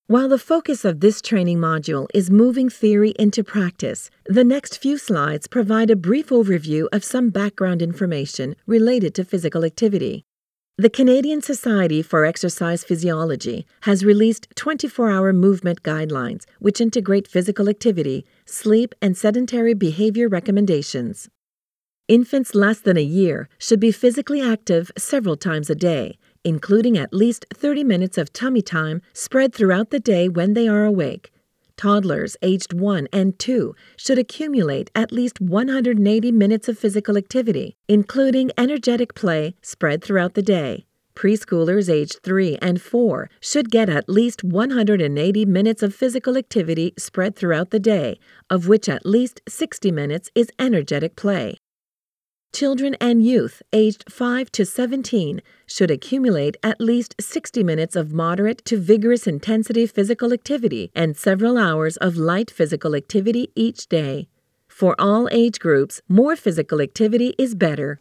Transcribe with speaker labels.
Speaker 1: While the focus of this training module is moving theory into practice, the next few slides provide a brief overview of some background information related to physical activity. The Canadian Society for Exercise Physiology has released 24-hour movement guidelines, which integrate physical activity, sleep, and sedentary behavior recommendations. Infants less than a year should be physically active several times a day, including at least 30 minutes of tummy time spread throughout the day when they are awake. Toddlers aged 1 and 2 should accumulate at least 180 minutes of physical activity, including energetic play spread throughout the day. Preschoolers aged 3 and 4 should get at least 180 minutes of physical activity spread throughout the day, of which at least 60 minutes is energetic play. Children and youth aged 5 to 17 should accumulate at least 60 minutes of moderate to vigorous intensity physical activity and several hours of light physical activity each day. For all age groups, more physical activity is better.